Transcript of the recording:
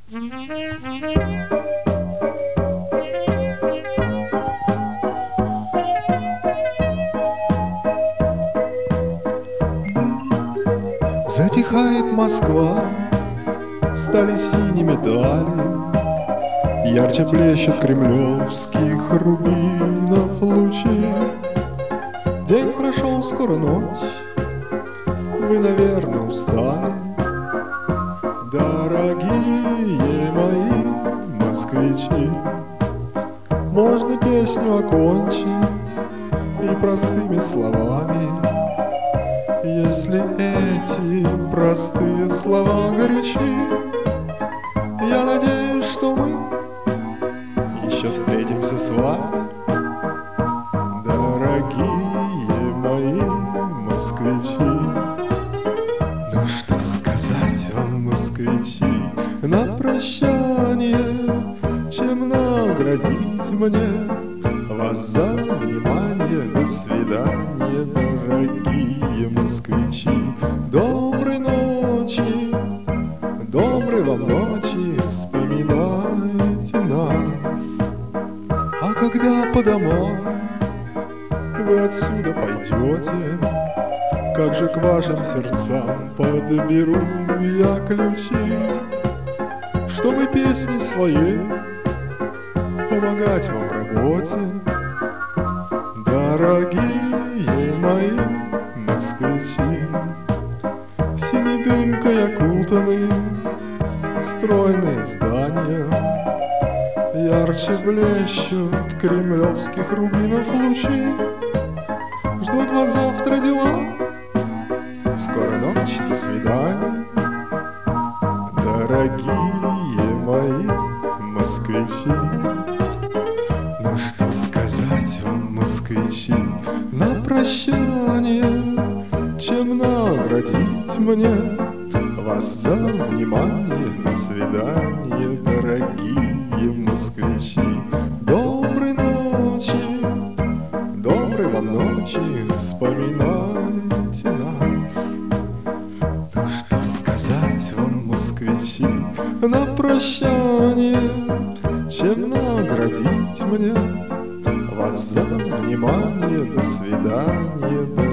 Затихает Москва, стали синими дали, ярче блещут кремлевских рубинов лучи. День прошел, скоро ночь, вы, наверное, устали, дорогие мои москвичи. Можно песню окончить и простыми словами, если эти простые слова горячи. Я надеюсь, что мы еще встретимся с вами, дорогие мои москвичи. Ну что сказать вам, москвичи, на прощание, чем наградить мне вас за внимание? До свидания, дорогие москвичи. Доброй ночи, доброй вам ночи, вспоминайте нас. А когда по домам вы отсюда пойдете, как же к вашим сердцам подберу я ключи, чтобы песни своей помогать вам в работе, дорогие мои москвичи. Синей дымкой окутаны стройные здания, ярче блещут кремлевских рубинов лучи. Ждут вас завтра дела, скоро ночь, до свидания, дорогие мои москвичи. Ну что сказать вам, москвичи, на прощание, чем наградить мне вас за внимание? До свидания, дорогие москвичи. Доброй ночи, доброй вам ночи, вспоминайте нас. Ну что сказать вам, москвичи, на прощание, чем наградить мне вас за внимание? До свидания,